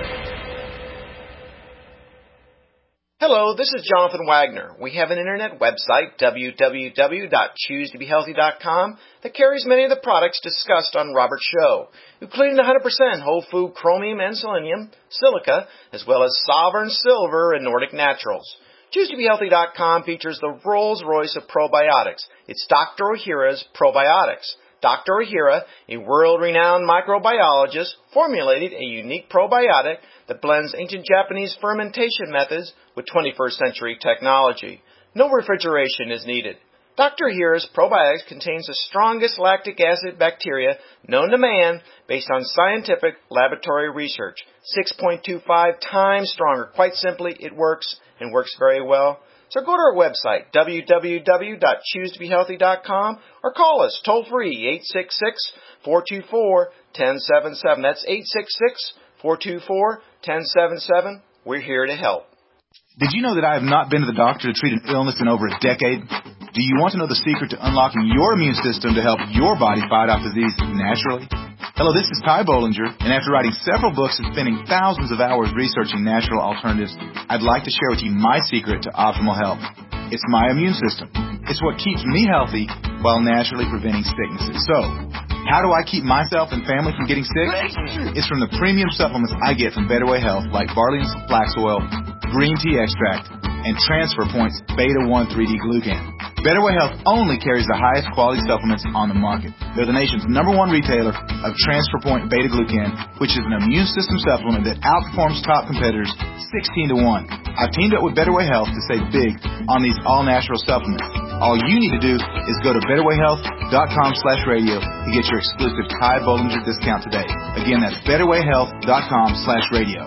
Hello, this is Jonathan Wagner. We have an internet website, w w w dot choose to be healthy dot com, that carries many of the products discussed on Robert's show, including the one hundred percent whole food chromium and selenium, silica, as well as Sovereign Silver and Nordic Naturals. choose to be healthy dot com features the Rolls-Royce of probiotics. It's Doctor Ohhira's Probiotics. Doctor Ohhira, a world-renowned microbiologist, formulated a unique probiotic that blends ancient Japanese fermentation methods with twenty-first century technology. No refrigeration is needed. Doctor Ohhira's probiotics contains the strongest lactic acid bacteria known to man based on scientific laboratory research. six point two five times stronger. Quite simply, it works and works very well. So go to our website, w w w dot choose to be healthy dot com, or call us toll-free, eight six six, four two four, one zero seven seven. That's eight six six, four two four, one zero seven seven. We're here to help. Did you know that I have not been to the doctor to treat an illness in over a decade? Do you want to know the secret to unlocking your immune system to help your body fight off disease naturally? Hello, this is Ty Bollinger, and after writing several books and spending thousands of hours researching natural alternatives, I'd like to share with you my secret to optimal health. It's my immune system. It's what keeps me healthy while naturally preventing sicknesses. So, how do I keep myself and family from getting sick? It's from the premium supplements I get from Better Way Health, like barley and flax oil, green tea extract, and Transfer Point's Beta one three D Glucan. Better Way Health only carries the highest quality supplements on the market. They're the nation's number one retailer of Transfer Point Beta Glucan, which is an immune system supplement that outperforms top competitors sixteen to one. I've teamed up with Better Way Health to save big on these all-natural supplements. All you need to do is go to better way health dot com slash radio to get your exclusive Ty Bollinger discount today. Again, that's better way health dot com slash radio.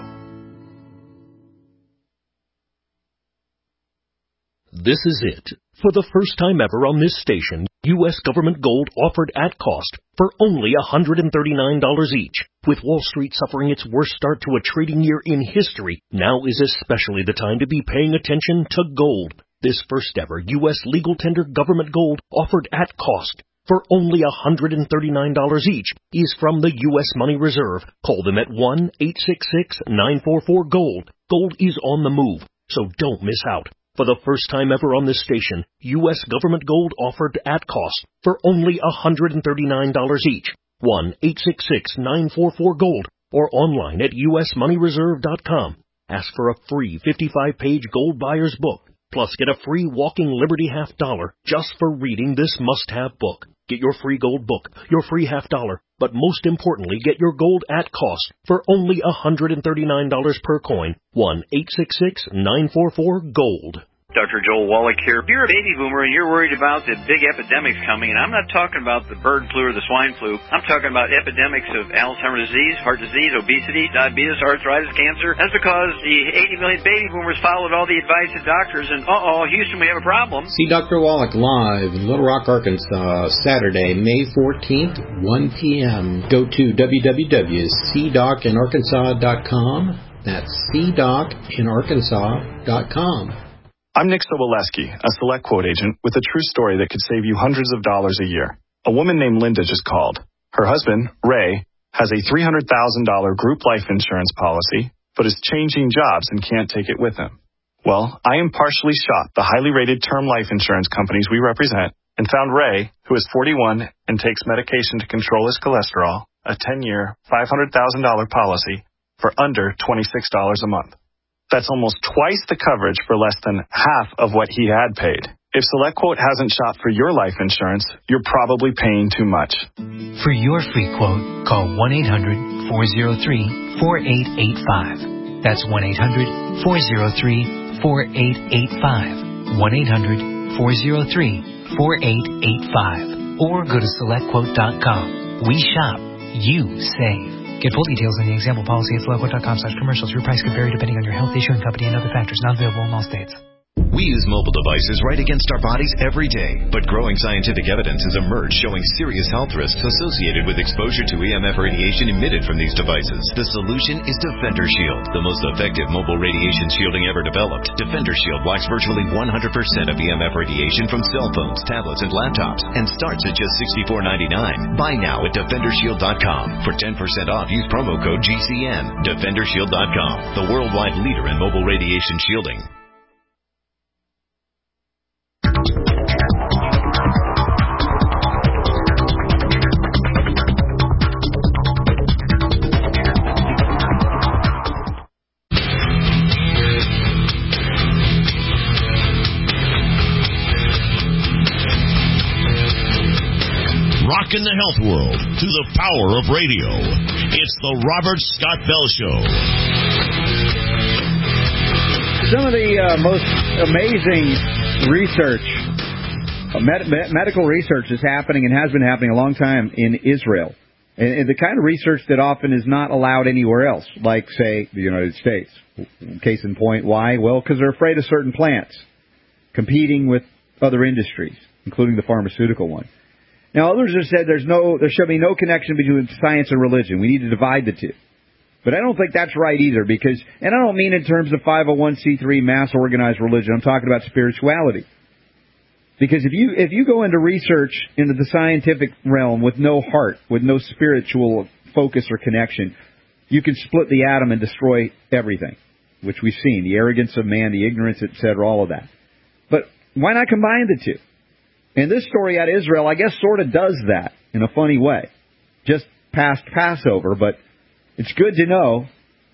This is it. For the first time ever on this station, U S government gold offered at cost for only one hundred thirty-nine dollars each. With Wall Street suffering its worst start to a trading year in history, now is especially the time to be paying attention to gold. This first ever U S legal tender government gold offered at cost for only one hundred thirty-nine dollars each is from the U S Money Reserve. Call them at one eight six six, nine four four, GOLD. Gold is on the move, so don't miss out. For the first time ever on this station, U S government gold offered at cost for only one hundred thirty-nine dollars each. one eight six six, nine four four, GOLD or online at u s money reserve dot com. Ask for a free fifty-five page gold buyer's book. Plus, get a free Walking Liberty half dollar just for reading this must-have book. Get your free gold book, your free half dollar, but most importantly, get your gold at cost for only one hundred thirty-nine dollars per coin. one eight six six, nine four four, GOLD. Doctor Joel Wallach here. If you're a baby boomer and you're worried about the big epidemics coming, and I'm not talking about the bird flu or the swine flu, I'm talking about epidemics of Alzheimer's disease, heart disease, obesity, diabetes, arthritis, cancer. That's because the eighty million baby boomers followed all the advice of doctors, and uh-oh, Houston, we have a problem. See Doctor Wallach live in Little Rock, Arkansas, Saturday, May fourteenth, one p.m. Go to w w w dot c doc in arkansas dot com. That's c doc in arkansas dot com. I'm Nick Soboleski, a Select Quote agent with a true story that could save you hundreds of dollars a year. A woman named Linda just called. Her husband, Ray, has a three hundred thousand dollars group life insurance policy, but is changing jobs and can't take it with him. Well, I impartially shot the highly rated term life insurance companies we represent and found Ray, who is forty-one and takes medication to control his cholesterol, a ten-year, five hundred thousand dollars policy for under twenty-six dollars a month. That's almost twice the coverage for less than half of what he had paid. If SelectQuote hasn't shopped for your life insurance, you're probably paying too much. For your free quote, call one eight hundred four oh three four eight eight five. That's one eight hundred four oh three four eight eight five. one eight hundred four oh three four eight eight five. Or go to select quote dot com. We shop. You save. Get full details in the example policy at select quote dot com slash commercials. Your price could vary depending on your health, issuing company, and other factors. Not available in all states. We use mobile devices right against our bodies every day, but growing scientific evidence has emerged showing serious health risks associated with exposure to E M F radiation emitted from these devices. The solution is Defender Shield, the most effective mobile radiation shielding ever developed. Defender Shield blocks virtually one hundred percent of E M F radiation from cell phones, tablets, and laptops, and starts at just sixty-four ninety-nine. Buy now at defender shield dot com. For ten percent off, use promo code G C N. defender shield dot com, the worldwide leader in mobile radiation shielding. Rockin' the health world through the power of radio. It's the Robert Scott Bell Show. Some of the uh, most amazing research, uh, med- med- medical research is happening and has been happening a long time in Israel. And, and the kind of research that often is not allowed anywhere else, like, say, the United States. Case in point, why? Well, because they're afraid of certain plants competing with other industries, including the pharmaceutical one. Now, others have said there's no, there should be no connection between science and religion. We need to divide the two. But I don't think that's right either, because, and I don't mean in terms of five oh one c three mass organized religion. I'm talking about spirituality. Because if you if you go into research into the scientific realm with no heart, with no spiritual focus or connection, you can split the atom and destroy everything, which we've seen, the arrogance of man, the ignorance, et cetera, all of that. But why not combine the two? And this story out of Israel, I guess, sort of does that in a funny way. Just past Passover, but it's good to know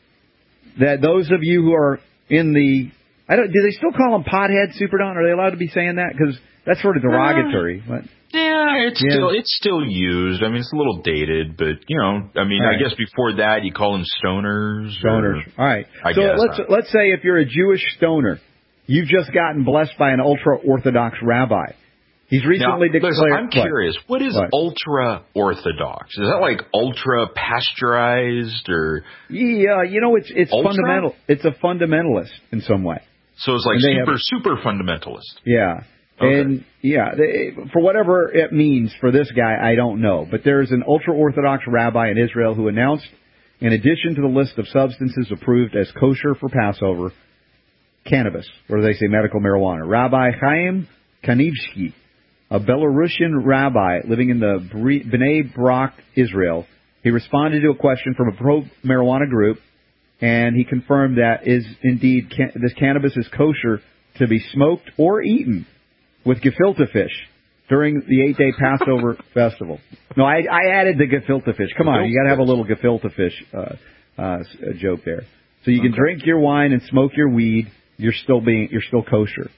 that those of you who are in the, I don't, do they still call them pothead, Super Don? Are they allowed to be saying that? Because that's sort of derogatory. Uh, yeah, it's yeah. still it's still used. I mean, it's a little dated, but you know, I mean, right. I guess before that you call them stoners. Stoners. All right. I so guess. let's let's say if you're a Jewish stoner, you've just gotten blessed by an ultra-Orthodox rabbi. He's recently now, declared... Listen, I'm curious, what is what? ultra-Orthodox? Is that like ultra-pasteurized or... Yeah, you know, it's it's ultra? fundamental. It's a fundamentalist in some way. So it's like super, have, super fundamentalist. Yeah. Okay. And, yeah, they, for whatever it means for this guy, I don't know. But there's an ultra-Orthodox rabbi in Israel who announced, in addition to the list of substances approved as kosher for Passover, cannabis, or they say medical marijuana. Rabbi Chaim Kanivsky, a Belarusian rabbi living in the Bnei Brak, Israel. He responded to a question from a pro-marijuana group, and he confirmed that is indeed can- this cannabis is kosher to be smoked or eaten with gefilte fish during the eight-day Passover festival. No, I, I added the gefilte fish. Come on, you got to have a little gefilte fish uh, uh, joke there. So you can okay. drink your wine and smoke your weed. You're still being you're still kosher.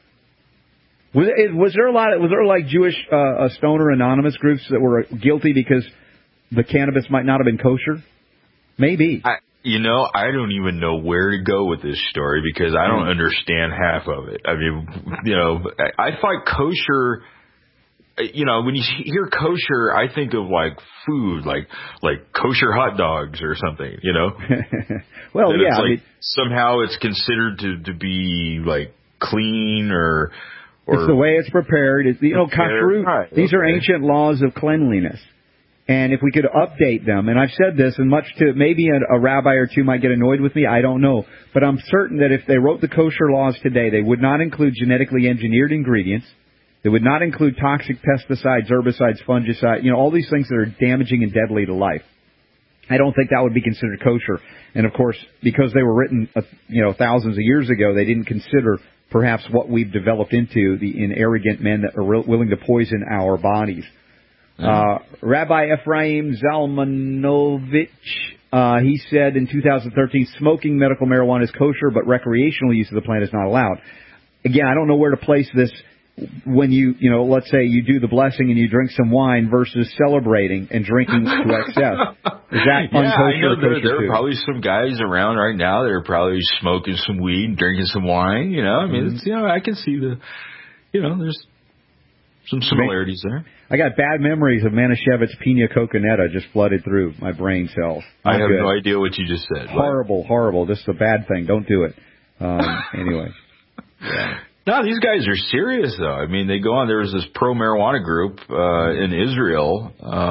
Was, was there a lot? Of, was there like Jewish uh, stoner anonymous groups that were guilty because the cannabis might not have been kosher? Maybe. I, You know, I don't even know where to go with this story because I don't understand half of it. I mean, you know, I, I find kosher, you know, when you hear kosher, I think of like food, like like kosher hot dogs or something, you know? Well, and yeah. It's like I mean, somehow it's considered to, to be like clean or, or. It's the way it's prepared. It's, you know, kashrut, right, these okay. are ancient laws of cleanliness. And if we could update them, and I've said this, and much to maybe a, a rabbi or two might get annoyed with me, I don't know. But I'm certain that if they wrote the kosher laws today, they would not include genetically engineered ingredients. They would not include toxic pesticides, herbicides, fungicides, you know, all these things that are damaging and deadly to life. I don't think that would be considered kosher. And, of course, because they were written, uh, you know, thousands of years ago, they didn't consider perhaps what we've developed into the in arrogant men that are re- willing to poison our bodies. Uh, Rabbi Ephraim Zalmanovich, uh, he said in two thousand thirteen, smoking medical marijuana is kosher, but recreational use of the plant is not allowed. Again, I don't know where to place this when you, you know, let's say you do the blessing and you drink some wine versus celebrating and drinking to excess. Is that yeah, unkosher I know or there, kosher there too? are probably some guys around right now that are probably smoking some weed, drinking some wine, you know, I mean, Mm-hmm. it's, you know, I can see the, you know, there's some similarities there. I got bad memories of Manischewitz Pina Coconetta just flooded through my brain cells. Not I have good. no idea what you just said. Horrible, horrible. This is a bad thing. Don't do it. Um, anyway. Yeah. No, these guys are serious, though. I mean, they go on. There was this pro-marijuana group uh, in Israel,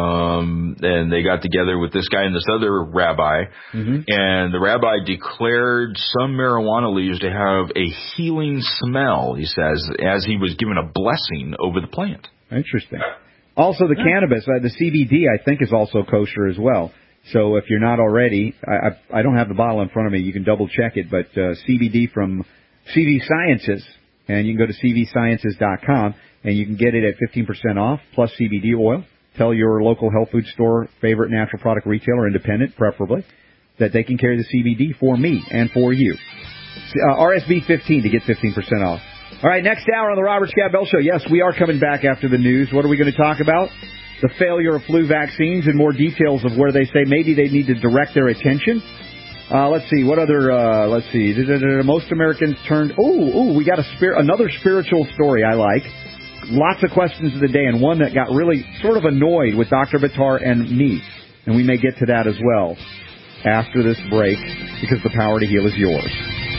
um, and they got together with this guy and this other rabbi, mm-hmm. and the rabbi declared some marijuana leaves to have a healing smell, he says, as he was given a blessing over the plant. Interesting. Also, the yeah. cannabis, uh, the C B D, I think, is also kosher as well. So if you're not already, I, I, I don't have the bottle in front of me. You can double-check it, but uh, C B D from C V Sciences. And you can go to c v sciences dot com, and you can get it at fifteen percent off, plus C B D oil. Tell your local health food store, favorite natural product retailer, independent preferably, that they can carry the C B D for me and for you. Uh, R S V fifteen to get fifteen percent off. All right, next hour on the Robert Scott Bell Show. Yes, we are coming back after the news. What are we going to talk about? The failure of flu vaccines and more details of where they say maybe they need to direct their attention. Uh, let's see, what other, uh, let's see, most Americans turned, ooh, ooh, we got a spir- another spiritual story I like. Lots of questions of the day, and one that got really sort of annoyed with Doctor Bitar and me. And we may get to that as well after this break, because the power to heal is yours.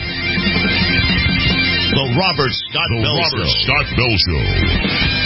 The Robert Scott the Bell Robert Show. Scott Bell Show.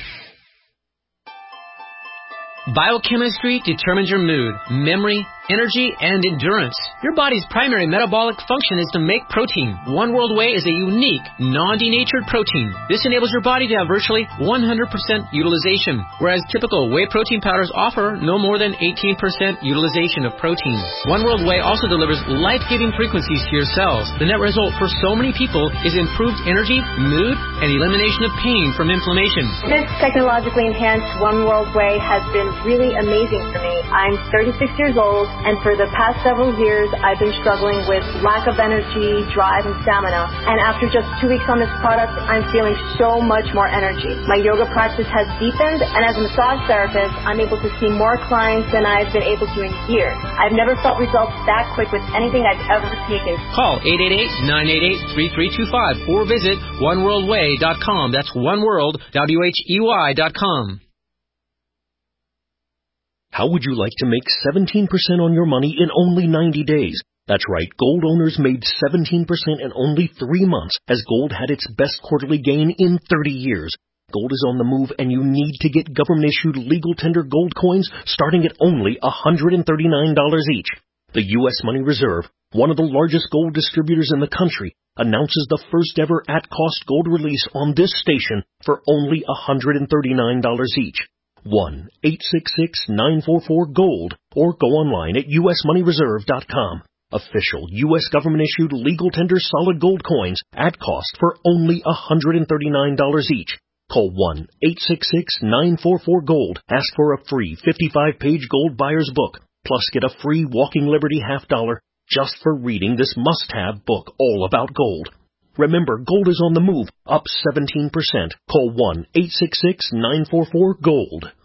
Biochemistry determines your mood, memory, energy, and endurance. Your body's primary metabolic function is to make protein. One World Whey is a unique, non-denatured protein. This enables your body to have virtually one hundred percent utilization, whereas typical whey protein powders offer no more than eighteen percent utilization of protein. One World Whey also delivers life-giving frequencies to your cells. The net result for so many people is improved energy, mood, and elimination of pain from inflammation. This technologically enhanced One World Whey has been really amazing for me. I'm thirty-six years old, and for the past several years, I've been struggling with lack of energy, drive, and stamina. And after just two weeks on this product, I'm feeling so much more energy. My yoga practice has deepened, and as a massage therapist, I'm able to see more clients than I've been able to in years. I've never felt results that quick with anything I've ever taken. Call eight eight eight, nine eight eight, three three two five or visit one world way dot com. That's oneworld, W H E Y dot com. How would you like to make seventeen percent on your money in only ninety days? That's right, gold owners made seventeen percent in only three months as gold had its best quarterly gain in thirty years. Gold is on the move, and you need to get government-issued legal tender gold coins starting at only one hundred thirty-nine dollars each. The U S Money Reserve, one of the largest gold distributors in the country, announces the first-ever at-cost gold release on this station for only one hundred thirty-nine dollars each. one eight six six, nine four four, GOLD or go online at U S money reserve dot com. Official U S government-issued legal tender solid gold coins at cost for only one hundred thirty-nine dollars each. Call one eight six six, nine four four, GOLD. Ask for a free fifty-five page gold buyer's book. Plus get a free Walking Liberty half dollar just for reading this must-have book all about gold. Remember, gold is on the move, up seventeen percent. Call one eight six six, nine four four, GOLD.